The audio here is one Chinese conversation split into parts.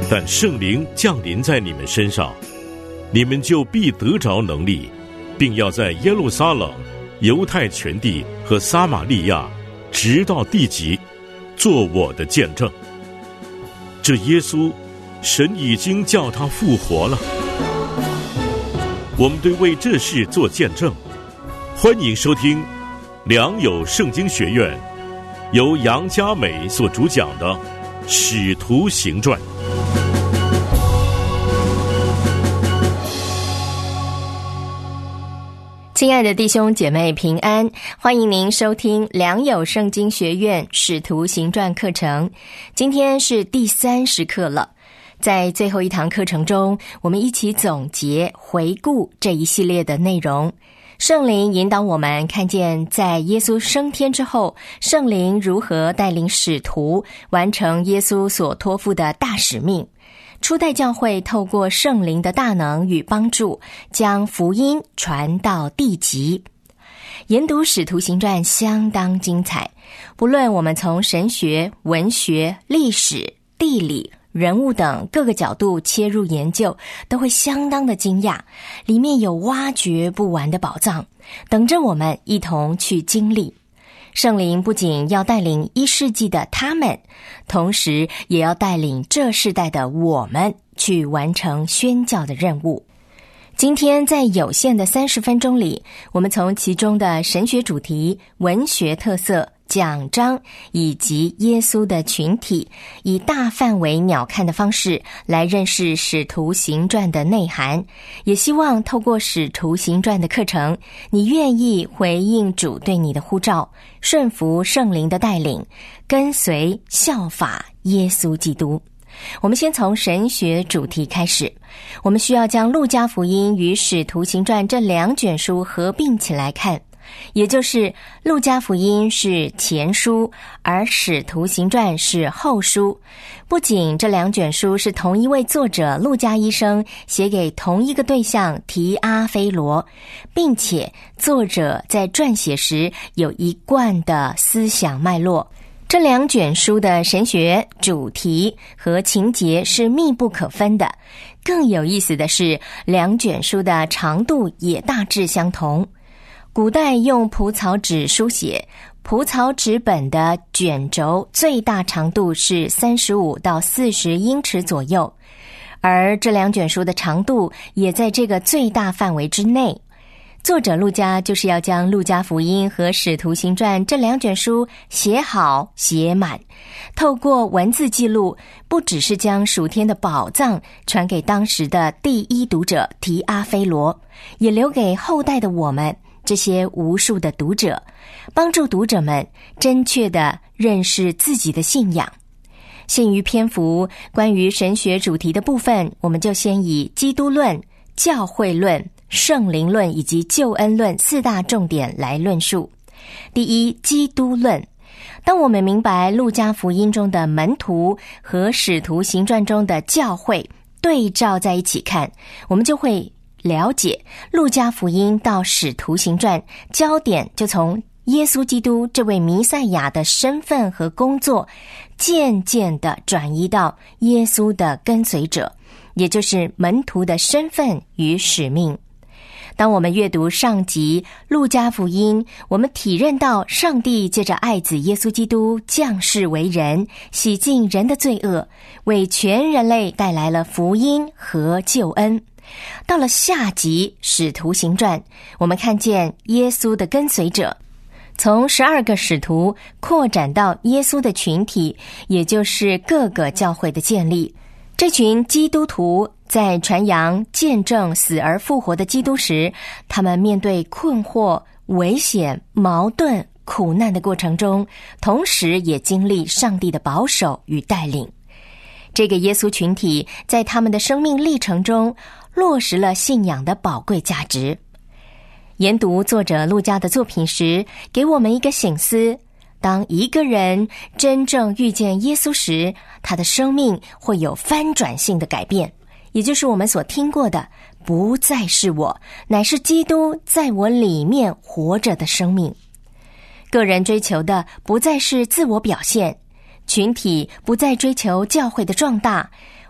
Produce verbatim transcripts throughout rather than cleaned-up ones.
但圣灵降临在你们身上，你们就必得着能力，并要在耶路撒冷、犹太全地和撒玛利亚，直到地极，做我的见证。这耶稣，神已经叫他复活了。我们对为这事做见证。欢迎收听良友圣经学院由杨嘉美所主讲的《使徒行传》。 亲爱的弟兄姐妹平安，欢迎您收听良友圣经学院使徒行传课程。今天是第三十课了，在最后一堂课程中，我们一起总结回顾这一系列的内容。圣灵引导我们看见在耶稣升天之后，圣灵如何带领使徒完成耶稣所托付的大使命。初代教会透过圣灵的大能与帮助，将福音传到地极。研读使徒行传相当精彩，不论我们从神学、文学、历史、地理、人物等各个角度切入研究，都会相当的惊讶，里面有挖掘不完的宝藏，等着我们一同去经历。圣灵不仅要带领一世纪的他们，同时也要带领这世代的我们去完成宣教的任务。今天在有限的三十分钟里，我们从其中的神学主题、文学特色、讲章以及耶稣的群体，以大范围鸟瞰的方式来认识使徒行传的内涵。也希望透过使徒行传的课程，你愿意回应主对你的呼召，顺服圣灵的带领，跟随效法耶稣基督。我们先从神学主题开始，我们需要将路加福音与使徒行传这两卷书合并起来看，也就是路加福音是前书，而使徒行传是后书。不仅这两卷书是同一位作者路加医生写给同一个对象提阿非罗，并且作者在撰写时有一贯的思想脉络。这两卷书的神学主题和情节是密不可分的，更有意思的是，两卷书的长度也大致相同。古代用蒲草纸书写，蒲草纸本的卷轴最大长度是三十五到四十英尺左右，而这两卷书的长度也在这个最大范围之内。作者路加就是要将路加福音和使徒行传这两卷书写好写满，透过文字记录，不只是将属天的宝藏传给当时的第一读者提阿非罗，也留给后代的我们这些无数的读者，帮助读者们真确地认识自己的信仰。限于篇幅，关于神学主题的部分，我们就先以基督论、教会论、圣灵论以及救恩论四大重点来论述。第一，基督论。当我们明白路加福音中的门徒和使徒行传中的教会对照在一起看，我们就会了解路加福音到使徒行传，焦点就从耶稣基督这位弥赛亚的身份和工作，渐渐地转移到耶稣的跟随者，也就是门徒的身份与使命。当我们阅读上集路加福音，我们体认到上帝借着爱子耶稣基督降世为人，洗净人的罪恶，为全人类带来了福音和救恩。到了下集使徒行传，我们看见耶稣的跟随者从十二个使徒扩展到耶稣的群体，也就是各个教会的建立。这群基督徒在传扬见证死而复活的基督时，他们面对困惑、危险、矛盾、苦难的过程中，同时也经历上帝的保守与带领。这个耶稣群体在他们的生命历程中落实了信仰的宝贵价值。研读作者路加的作品时，给我们一个省思，当一个人真正遇见耶稣时，他的生命会有翻转性的改变，也就是我们所听过的不再是我，乃是基督在我里面活着的生命。个人追求的不再是自我表现，群体不再追求教会的壮大，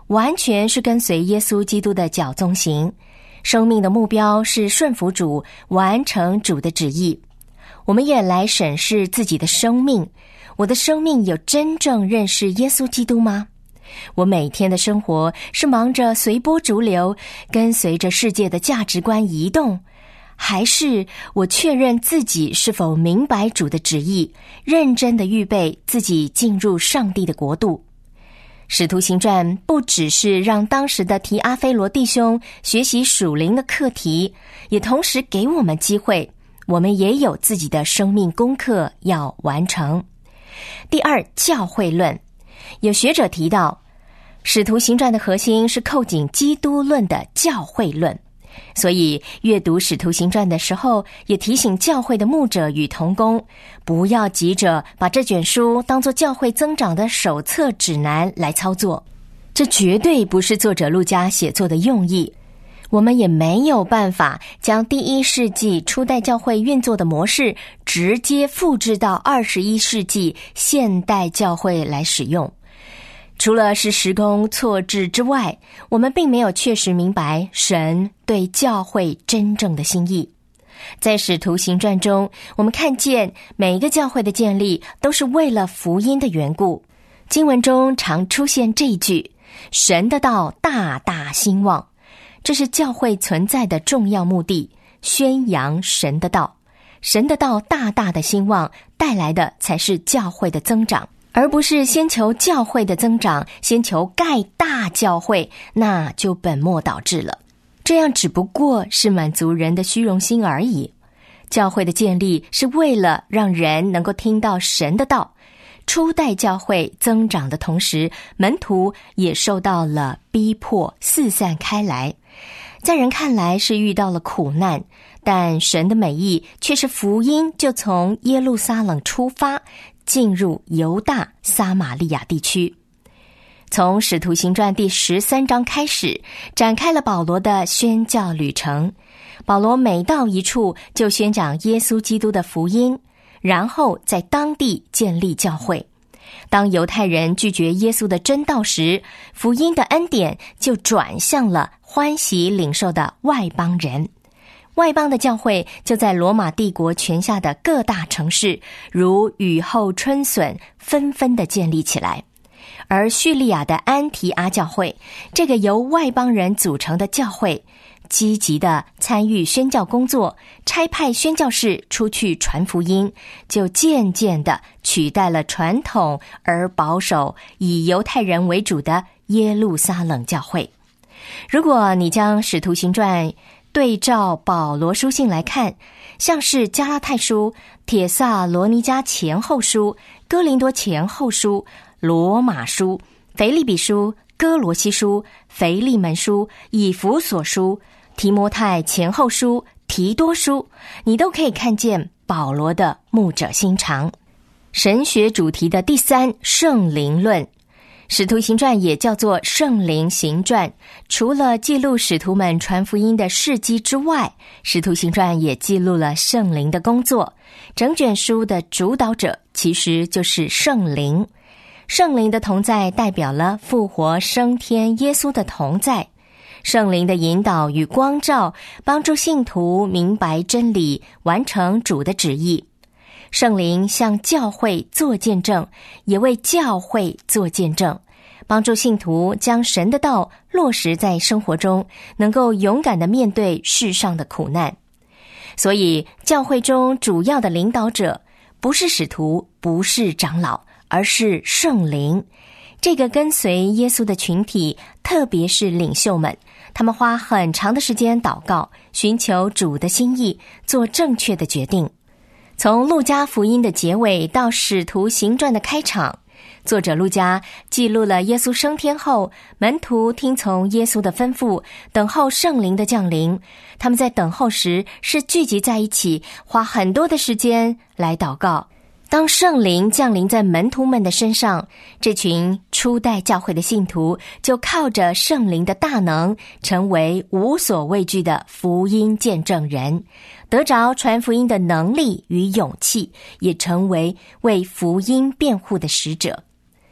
完全是跟随耶稣基督的脚踪行，生命的目标是顺服主，完成主的旨意。我们也来审视自己的生命，我的生命有真正认识耶稣基督吗？我每天的生活是忙着随波逐流，跟随着世界的价值观移动，还是我确认自己是否明白主的旨意，认真的预备自己进入上帝的国度？使徒行传不只是让当时的提阿非罗弟兄学习属灵的课题，也同时给我们机会，我们也有自己的生命功课要完成。第二，教会论。有学者提到，使徒行传的核心是扣紧基督论的教会论，所以阅读使徒行传的时候，也提醒教会的牧者与同工，不要急着把这卷书当作教会增长的手册指南来操作，这绝对不是作者路加写作的用意。我们也没有办法将第一世纪初代教会运作的模式直接复制到二十一世纪现代教会来使用。除了是时空错置之外，我们并没有确实明白神对教会真正的心意。在使徒行传中，我们看见每一个教会的建立都是为了福音的缘故。经文中常出现这一句，神的道大大兴旺，这是教会存在的重要目的，宣扬神的道。神的道大大的兴旺，带来的才是教会的增长，而不是先求教会的增长，先求盖大教会，那就本末倒置了。这样只不过是满足人的虚荣心而已。教会的建立是为了让人能够听到神的道。初代教会增长的同时，门徒也受到了逼迫，四散开来。在人看来是遇到了苦难，但神的美意却是福音就从耶路撒冷出发，进入犹大、撒玛利亚地区。从使徒行传第十三章开始，展开了保罗的宣教旅程。保罗每到一处就宣讲耶稣基督的福音，然后在当地建立教会。当犹太人拒绝耶稣的真道时，福音的恩典就转向了欢喜领受的外邦人。外邦的教会就在罗马帝国权下的各大城市，如雨后春笋，纷纷地建立起来。而叙利亚的安提阿教会，这个由外邦人组成的教会，积极地参与宣教工作，差派宣教士出去传福音，就渐渐地取代了传统而保守以犹太人为主的耶路撒冷教会。如果你将使徒行传对照保罗书信来看，像是加拉太书、帖撒罗尼迦前后书、哥林多前后书、罗马书、腓立比书、哥罗西书、腓利门书、以弗所书、提摩太前后书、提多书，你都可以看见保罗的牧者心肠。神学主题的第三，圣灵论。使徒行传也叫做圣灵行传，除了记录使徒们传福音的事迹之外，使徒行传也记录了圣灵的工作。整卷书的主导者其实就是圣灵。圣灵的同在代表了复活升天耶稣的同在。圣灵的引导与光照，帮助信徒明白真理，完成主的旨意。圣灵向教会做见证，也为教会做见证，帮助信徒将神的道落实在生活中，能够勇敢地面对世上的苦难。所以教会中主要的领导者不是使徒，不是长老，而是圣灵。这个跟随耶稣的群体，特别是领袖们，他们花很长的时间祷告，寻求主的心意，做正确的决定。从路加福音的结尾到使徒行传的开场，作者路加记录了耶稣升天后，门徒听从耶稣的吩咐，等候圣灵的降临。他们在等候时是聚集在一起，花很多的时间来祷告。当圣灵降临在门徒们的身上，这群初代教会的信徒就靠着圣灵的大能，成为无所畏惧的福音见证人，得着传福音的能力与勇气，也成为为福音辩护的使者。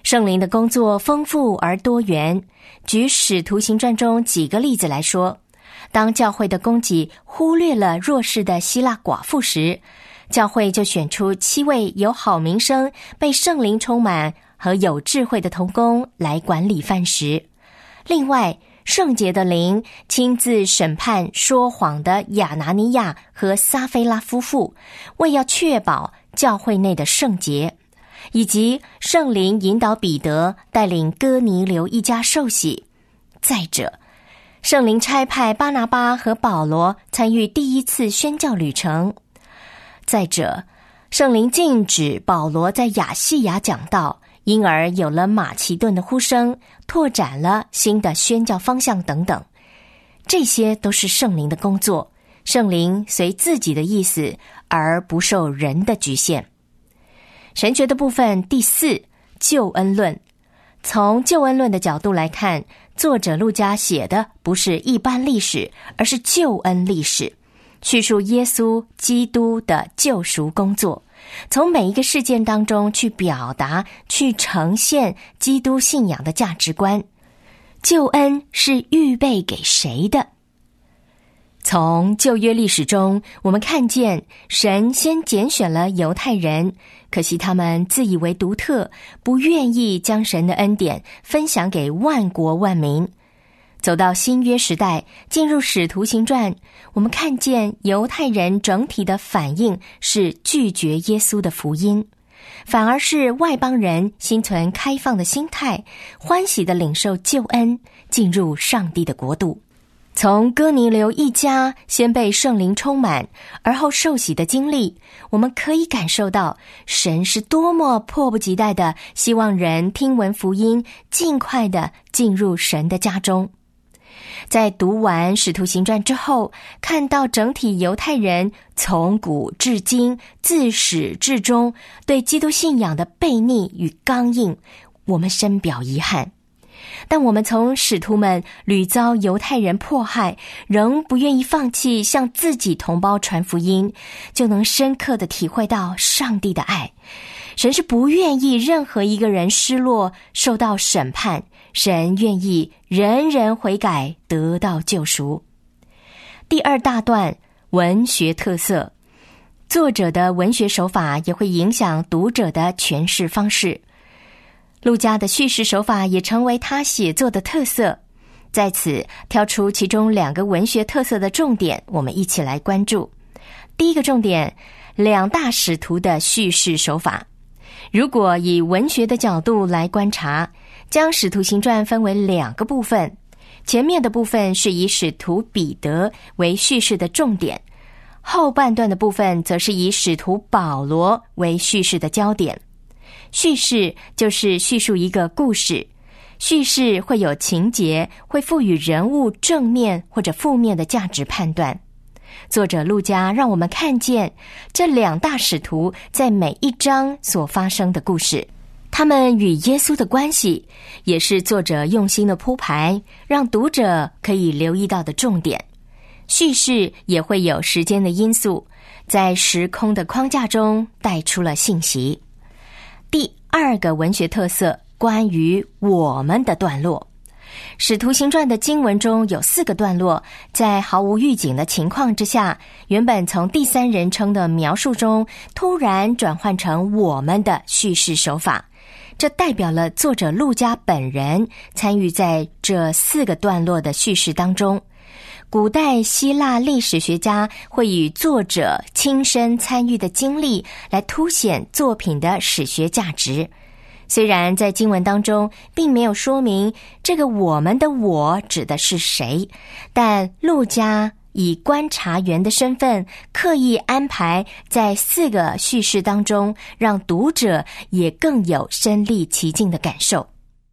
圣灵的工作丰富而多元。举使徒行传中几个例子来说，当教会的供给忽略了弱势的希腊寡妇时，教会就选出七位有好名声、被圣灵充满和有智慧的同工来管理饭食。另外，圣洁的灵亲自审判说谎的亚拿尼亚和撒非拉夫妇，为要确保教会内的圣洁，以及圣灵引导彼得带领哥尼流一家受洗。再者，圣灵差派巴拿巴和保罗参与第一次宣教旅程。再者，圣灵禁止保罗在亚细亚讲道，因而有了马其顿的呼声，拓展了新的宣教方向等等。这些都是圣灵的工作，圣灵随自己的意思，而不受人的局限。神学的部分第四，救恩论。从救恩论的角度来看，作者路加写的不是一般历史，而是救恩历史，叙述耶稣基督的救赎工作，从每一个事件当中去表达、去呈现基督信仰的价值观。救恩是预备给谁的？从旧约历史中，我们看见神先拣选了犹太人，可惜他们自以为独特，不愿意将神的恩典分享给万国万民。走到新约时代，进入使徒行传，我们看见犹太人整体的反应是拒绝耶稣的福音，反而是外邦人心存开放的心态，欢喜地领受救恩，进入上帝的国度。从哥尼流一家先被圣灵充满，而后受洗的经历，我们可以感受到神是多么迫不及待地希望人听闻福音，尽快地进入神的家中。在读完使徒行传之后，看到整体犹太人从古至今自始至终对基督信仰的悖逆与刚硬，我们深表遗憾。但我们从使徒们屡遭犹太人迫害，仍不愿意放弃向自己同胞传福音，就能深刻地体会到上帝的爱。神是不愿意任何一个人失落，受到审判，神愿意人人悔改，得到救赎。第二大段，文学特色。作者的文学手法也会影响读者的诠释方式。路加的叙事手法也成为他写作的特色。在此挑出其中两个文学特色的重点，我们一起来关注。第一个重点，两大使徒的叙事手法。如果以文学的角度来观察，将使徒行传分为两个部分，前面的部分是以使徒彼得为叙事的重点，后半段的部分则是以使徒保罗为叙事的焦点。叙事就是叙述一个故事，叙事会有情节，会赋予人物正面或者负面的价值判断。作者路加让我们看见这两大使徒在每一章所发生的故事，他们与耶稣的关系，也是作者用心的铺排，让读者可以留意到的重点。叙事也会有时间的因素，在时空的框架中带出了信息。第二个文学特色，关于我们的段落。使徒行传的经文中有四个段落，在毫无预警的情况之下，原本从第三人称的描述中突然转换成我们的叙事手法，这代表了作者路加本人参与在这四个段落的叙事当中。古代希腊历史学家会以作者亲身参与的经历来凸显作品的史学价值。虽然在经文当中并没有说明这个我们的我指的是谁，但路加以观察员的身份刻意安排在四个叙事当中，让读者也更有身临其境的感受。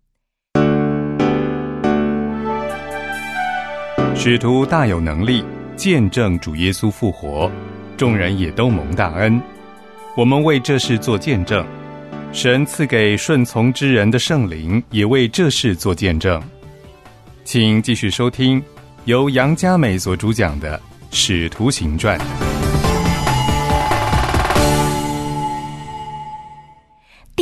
使徒大有能力，见证主耶稣复活，众人也都蒙大恩。我们为这事做见证，神赐给顺从之人的圣灵也为这事做见证。请继续收听由杨嘉美所主讲的《使徒行传》。 第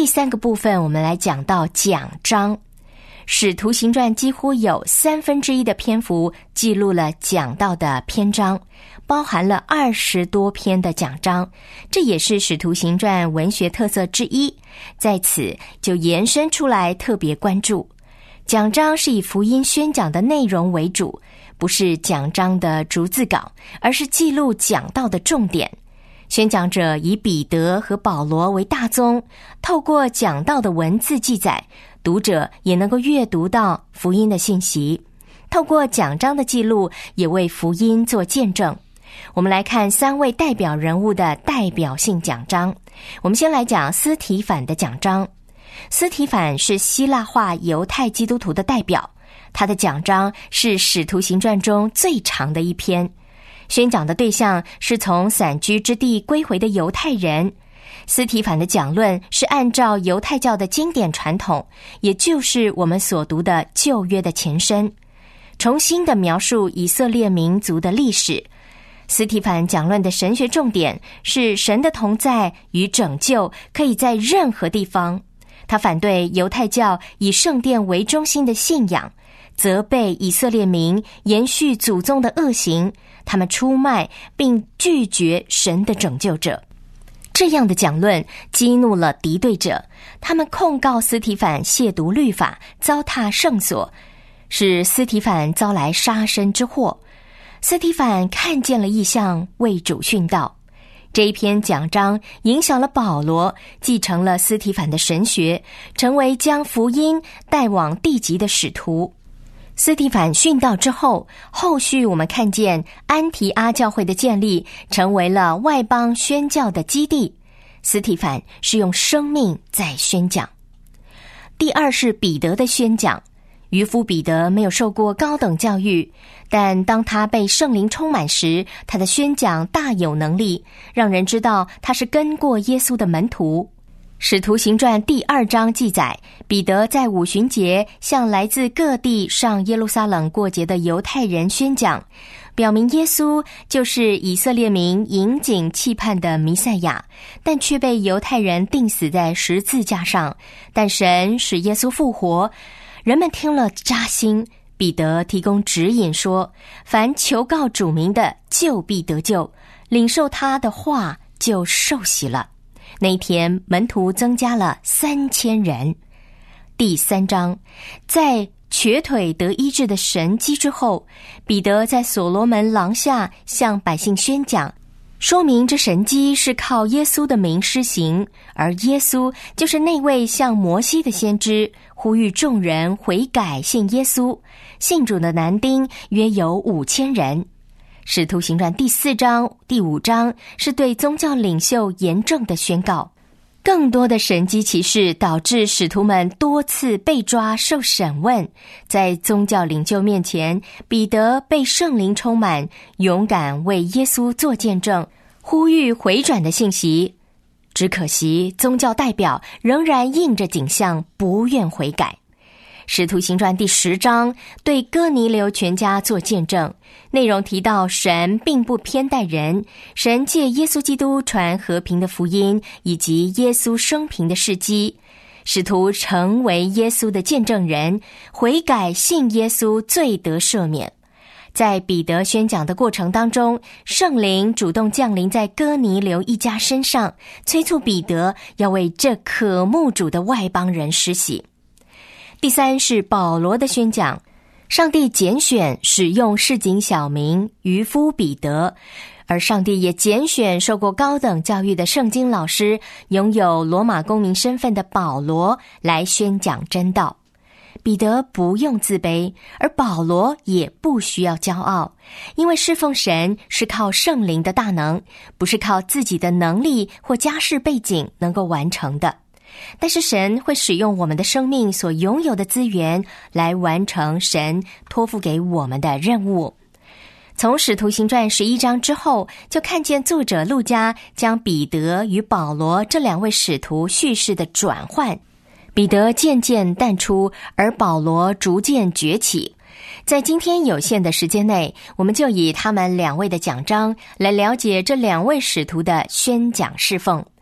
三个部分，我们来讲到奖章。使徒行传几乎有三分之一的篇幅记录了讲道的篇章，包含了二十多篇的讲章，这也是使徒行传文学特色之一。在此就延伸出来特别关注，讲章是以福音宣讲的内容为主，不是讲章的逐字稿，而是记录讲道的重点。宣讲者以彼得和保罗为大宗，透过讲道的文字记载，读者也能够阅读到福音的信息。透过讲章的记录，也为福音做见证。我们来看三位代表人物的代表性讲章。我们先来讲司提反的讲章。司提反是希腊化犹太基督徒的代表，他的讲章是使徒行传中最长的一篇。宣讲的对象是从散居之地归回的犹太人。司提反的讲论是按照犹太教的经典传统，也就是我们所读的旧约的前身，重新的描述以色列民族的历史。司提反讲论的神学重点是神的同在与拯救可以在任何地方。他反对犹太教以圣殿为中心的信仰，责备以色列民延续祖宗的恶行，他们出卖并拒绝神的拯救者。这样的讲论激怒了敌对者，他们控告司提反亵渎律法，糟蹋圣所，使司提反遭来杀身之祸。司提反看见了异象，为主殉道。这一篇讲章影响了保罗，继承了司提反的神学，成为将福音带往地极的使徒。司提反殉道之后，后续我们看见安提阿教会的建立，成为了外邦宣教的基地。司提反是用生命在宣讲。第二是彼得的宣讲。渔夫彼得没有受过高等教育，但当他被圣灵充满时，他的宣讲大有能力，让人知道他是跟过耶稣的门徒。使徒行传第二章记载，彼得在五旬节向来自各地上耶路撒冷过节的犹太人宣讲，表明耶稣就是以色列民引颈期盼的弥赛亚，但却被犹太人钉死在十字架上。但神使耶稣复活，人们听了扎心。彼得提供指引说，凡求告主名的，就必得救，领受他的话就受洗了。那一天门徒增加了三千人。第三章，在瘸腿得医治的神迹之后，彼得在所罗门廊下向百姓宣讲，说明这神迹是靠耶稣的名施行，而耶稣就是那位像摩西的先知，呼吁众人悔改信耶稣。信主的男丁约有五千人。使徒行传第四章、第五章是对宗教领袖严正的宣告。更多的神迹奇事导致使徒们多次被抓受审问。在宗教领袖面前，彼得被圣灵充满，勇敢为耶稣做见证，呼吁回转的信息。只可惜宗教代表仍然硬着颈项，不愿悔改。使徒行传第十章对哥尼流全家做见证，内容提到神并不偏待人，神借耶稣基督传和平的福音，以及耶稣生平的事迹。使徒成为耶稣的见证人，悔改信耶稣，罪得赦免。在彼得宣讲的过程当中，圣灵主动降临在哥尼流一家身上，催促彼得要为这渴慕主的外邦人施洗。第三是保罗的宣讲。上帝拣选使用市井小民渔夫彼得，而上帝也拣选受过高等教育的圣经老师，拥有罗马公民身份的保罗来宣讲真道。彼得不用自卑，而保罗也不需要骄傲，因为侍奉神是靠圣灵的大能，不是靠自己的能力或家世背景能够完成的。但是神会使用我们的生命所拥有的资源来完成神托付给我们的任务。从使徒行传十一章之后，就看见作者路加将彼得与保罗这两位使徒叙事的转换。彼得渐渐淡出，而保罗逐渐崛起。在今天有限的时间内，我们就以他们两位的讲章来了解这两位使徒的宣讲侍奉。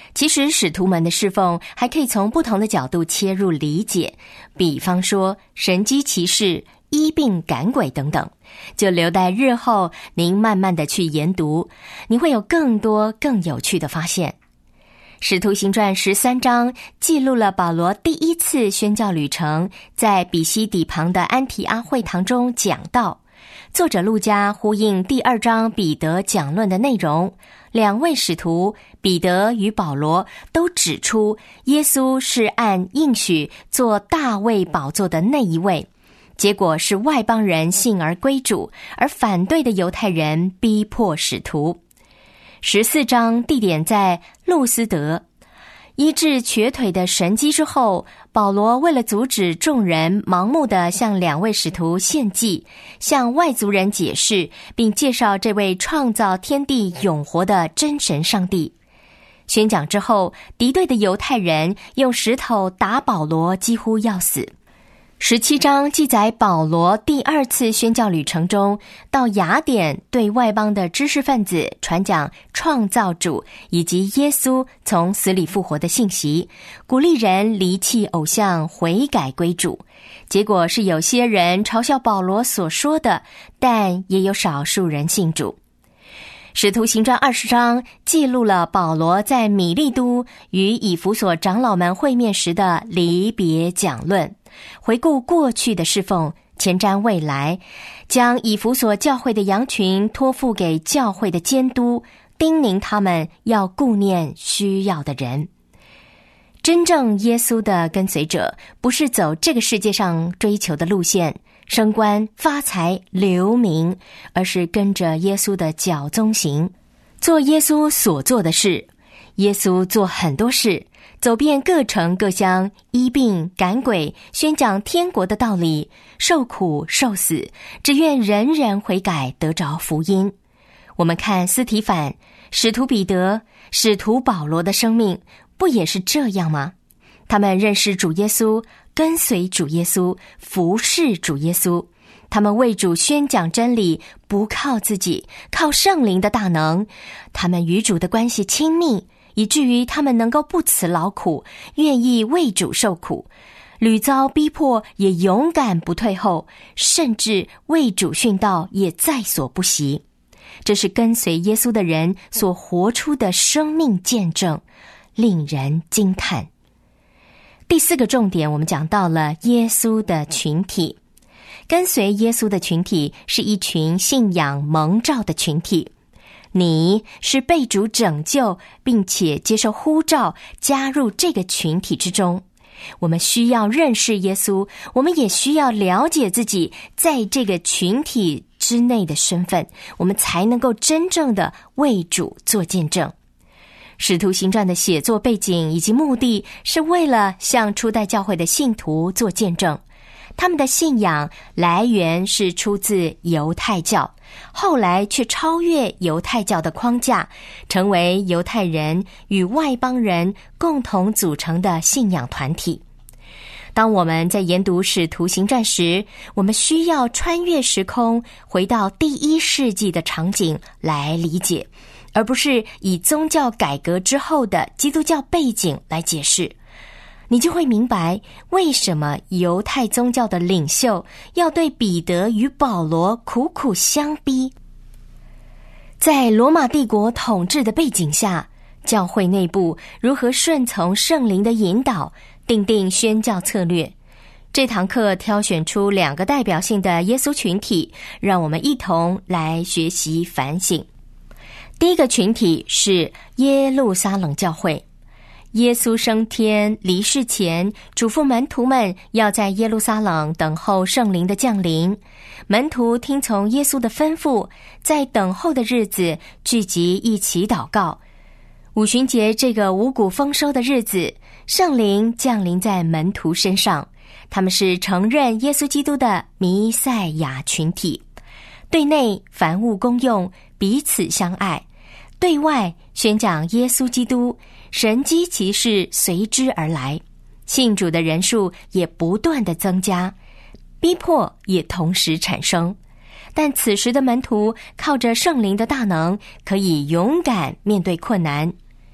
其实使徒们的侍奉还可以从不同的角度切入理解，比方说神迹奇事、医病赶鬼等等，就留待日后您慢慢的去研读，你会有更多更有趣的发现。使徒行传十三章记录了保罗第一次宣教旅程，在比西底旁的安提阿会堂中讲道。作者路加呼应第二章彼得讲论的内容，两位使徒彼得与保罗都指出耶稣是按应许做大卫宝座的那一位，结果是外邦人信而归主，而反对的犹太人逼迫使徒。十四章地点在路斯德，医治瘸腿的神迹之后，保罗为了阻止众人盲目地向两位使徒献祭，向外族人解释并介绍这位创造天地永活的真神上帝。宣讲之后，敌对的犹太人用石头打保罗，几乎要死。十七章记载保罗第二次宣教旅程中，到雅典对外邦的知识分子传讲创造主以及耶稣从死里复活的信息，鼓励人离弃偶像，悔改归主。结果是有些人嘲笑保罗所说的，但也有少数人信主。使徒行传二十章记录了保罗在米利都与以弗所长老们会面时的离别讲论，回顾过去的侍奉，前瞻未来，将以弗所教会的羊群托付给教会的监督，叮咛他们要顾念需要的人。真正耶稣的跟随者不是走这个世界上追求的路线，升官发财留名，而是跟着耶稣的脚踪行，做耶稣所做的事。耶稣做很多事，走遍各城各乡，医病赶鬼，宣讲天国的道理，受苦受死，只愿人人悔改，得着福音。我们看司提反、使徒彼得、使徒保罗的生命，不也是这样吗？他们认识主耶稣，跟随主耶稣，服侍主耶稣。他们为主宣讲真理，不靠自己，靠圣灵的大能。他们与主的关系亲密，以至于他们能够不辞劳苦，愿意为主受苦，屡遭逼迫也勇敢不退后，甚至为主殉道也在所不惜。这是跟随耶稣的人所活出的生命见证，令人惊叹。第四个重点，我们讲到了耶稣的群体。跟随耶稣的群体是一群信仰蒙召的群体。你是被主拯救，并且接受呼召，加入这个群体之中。我们需要认识耶稣，我们也需要了解自己在这个群体之内的身份，我们才能够真正的为主做见证。使徒行传的写作背景以及目的是为了向初代教会的信徒做见证。他们的信仰来源是出自犹太教，后来却超越犹太教的框架，成为犹太人与外邦人共同组成的信仰团体。当我们在研读使徒行传时，我们需要穿越时空，回到第一世纪的场景来理解，而不是以宗教改革之后的基督教背景来解释。你就会明白为什么犹太宗教的领袖要对彼得与保罗苦苦相逼。在罗马帝国统治的背景下，教会内部如何顺从圣灵的引导，订定宣教策略。这堂课挑选出两个代表性的耶稣群体，让我们一同来学习反省。第一个群体是耶路撒冷教会。耶稣升天离世前，嘱咐门徒们要在耶路撒冷等候圣灵的降临。门徒听从耶稣的吩咐，在等候的日子聚集一起祷告。五旬节这个五谷丰收的日子，圣灵降临在门徒身上，他们是承认耶稣基督的弥赛亚群体。对内凡物公用，彼此相爱；对外宣讲耶稣基督，神迹奇事随之而来，信主的人数也不断的增加，逼迫也同时产生。但此时的门徒靠着圣灵的大能，可以勇敢面对困难。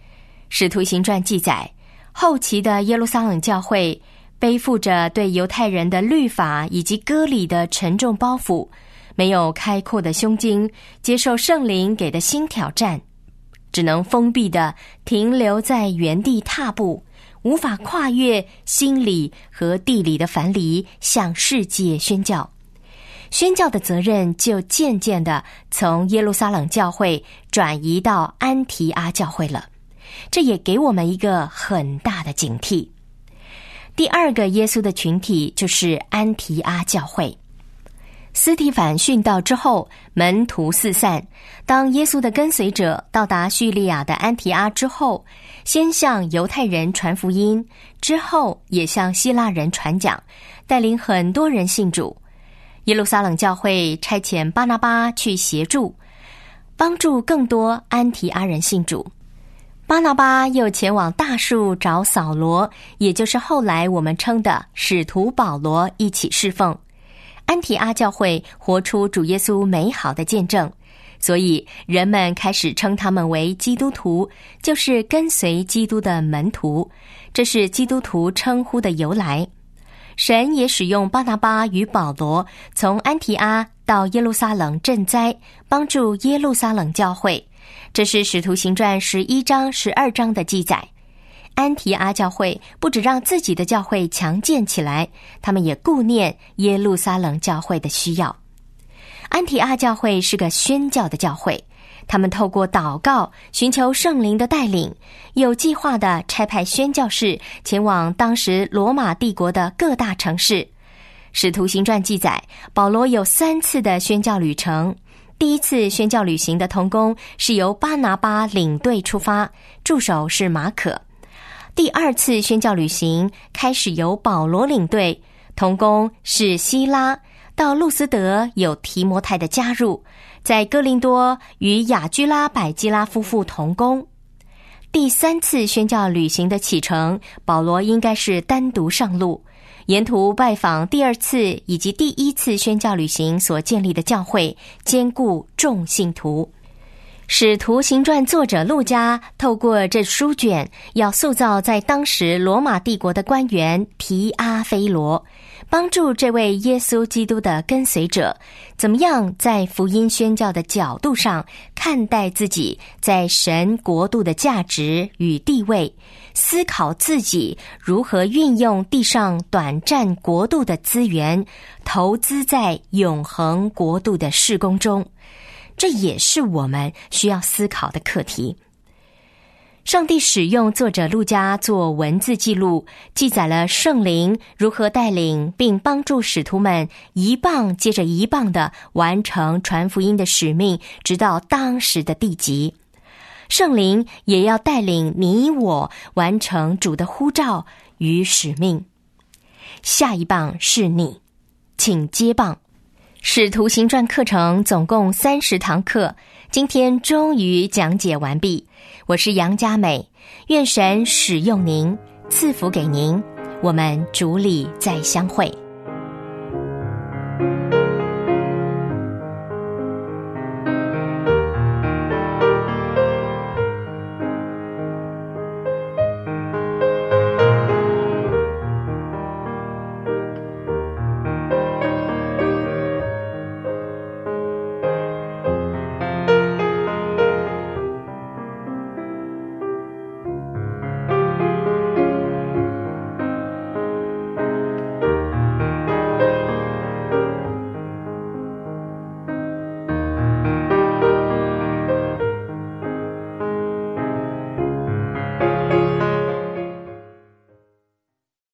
使徒行传记载，后期的耶路撒冷教会背负着对犹太人的律法以及割礼的沉重包袱，没有开阔的胸襟接受圣灵给的新挑战，只能封闭地停留在原地踏步，无法跨越心理和地理的樊篱，向世界宣教。宣教的责任就渐渐地从耶路撒冷教会转移到安提阿教会了，这也给我们一个很大的警惕。第二个耶稣的群体就是安提阿教会。司提反殉道之后，门徒四散。当耶稣的跟随者到达叙利亚的安提阿之后，先向犹太人传福音，之后也向希腊人传讲，带领很多人信主。耶路撒冷教会差遣巴拿巴去协助，帮助更多安提阿人信主。巴拿巴又前往大树找扫罗，也就是后来我们称的使徒保罗，一起侍奉。安提阿教会活出主耶稣美好的见证，所以人们开始称他们为基督徒，就是跟随基督的门徒，这是基督徒称呼的由来。神也使用巴拿巴与保罗从安提阿到耶路撒冷赈灾，帮助耶路撒冷教会，这是使徒行传十一章十二章的记载。安提阿教会不只让自己的教会强健起来，他们也顾念耶路撒冷教会的需要。安提阿教会是个宣教的教会，他们透过祷告寻求圣灵的带领，有计划地差派宣教士前往当时罗马帝国的各大城市。使徒行传记载，保罗有三次的宣教旅程。第一次宣教旅行的同工是由巴拿巴领队出发，助手是马可。第二次宣教旅行开始由保罗领队，同工是希拉。到路斯德有提摩太的加入，在哥林多与雅居拉、百基拉夫妇同工。第三次宣教旅行的启程，保罗应该是单独上路，沿途拜访第二次以及第一次宣教旅行所建立的教会，兼顾众信徒。使徒行传作者路加透过这书卷，要塑造在当时罗马帝国的官员提阿非罗，帮助这位耶稣基督的跟随者怎么样在福音宣教的角度上看待自己在神国度的价值与地位，思考自己如何运用地上短暂国度的资源，投资在永恒国度的事工中。这也是我们需要思考的课题。上帝使用作者路加做文字记录，记载了圣灵如何带领并帮助使徒们一棒接着一棒地完成传福音的使命，直到当时的地极。圣灵也要带领你我完成主的呼召与使命。下一棒是你，请接棒。使徒行传课程总共三十堂课，今天终于讲解完毕。我是杨佳美，愿神使用您，赐福给您，我们主里再相会。